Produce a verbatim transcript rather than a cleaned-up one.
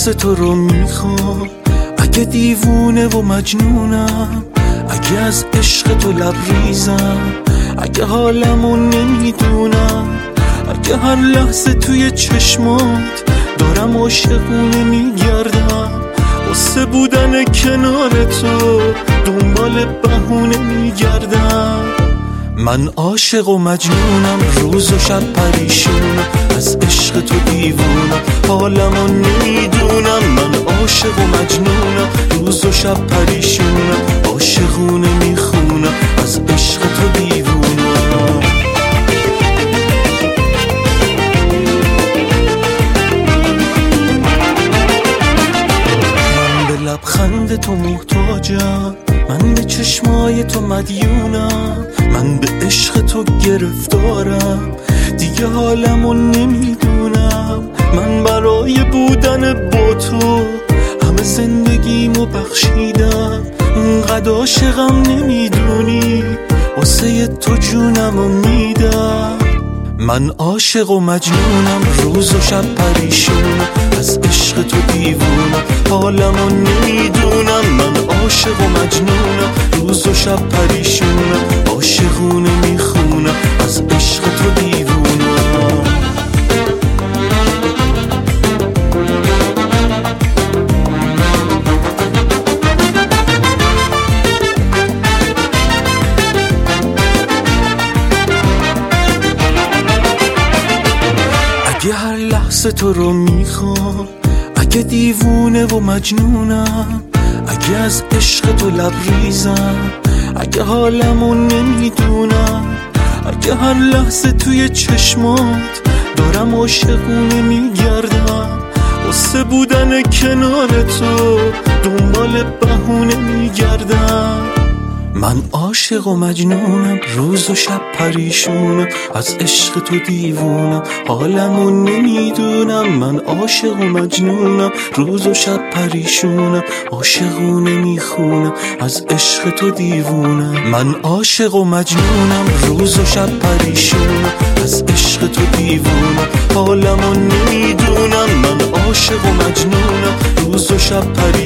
لحظه تو رو میخوام، اگه دیوونه و مجنونم، اگه از عشق تو لبریزم، اگه حالمون نمیدونم، اگه هر لحظه توی چشمات دارم عاشقونه میگردم، واسه بودن کنار تو دنبال بهونه میگردم. من عاشق و مجنونم، روز و شب پریشونم، از عشق تو دیوونم، حالمو نمیدونم. من عاشق و مجنونم، روز و شب پریشونم، عاشقونه میخونم، از عشق تو دیوونم. من به لبخند تو محتاجم، من به چشمای تو مدیونم، من به عشق تو گرفتارم، دیگه حالمو نمیدونم. من برای بودن با تو همه زندگیمو بخشیدم، اینقدر عاشقم نمیدونی، واسه تو جونمو میدم. من عاشق و مجنونم، روز و شب پریشونم، از عشق تو دیوونم، حالمو نمیدونم. من عاشق و مجنونم، روز و شب پریشونم، عاشقونه میخونم، از عشق تو دیوونم. اگه هر لحظه تو رو میخوام، اگه دیوونه و مجنونم، اگه از عشق تو لبریزم، اگه حالمو نمیدونم، اگه هر لحظه توی چشمات دارم عاشقونه میگردم، واسه بودن کنار تو دنبال بهونه میگردم. من عاشق و مجنونم، روز و شب پریشونم، از عشق تو دیوونم، حالمو نمیدونم. من عاشق و مجنونم، روز و شب پریشونم، عاشقونه میخونم، از عشق تو دیوونم. من عاشق و مجنونم، روز و شب پریشونم، از عشق تو دیوونم، حالمو نمیدونم. من عاشق و مجنونم، روز و شب پریشونم.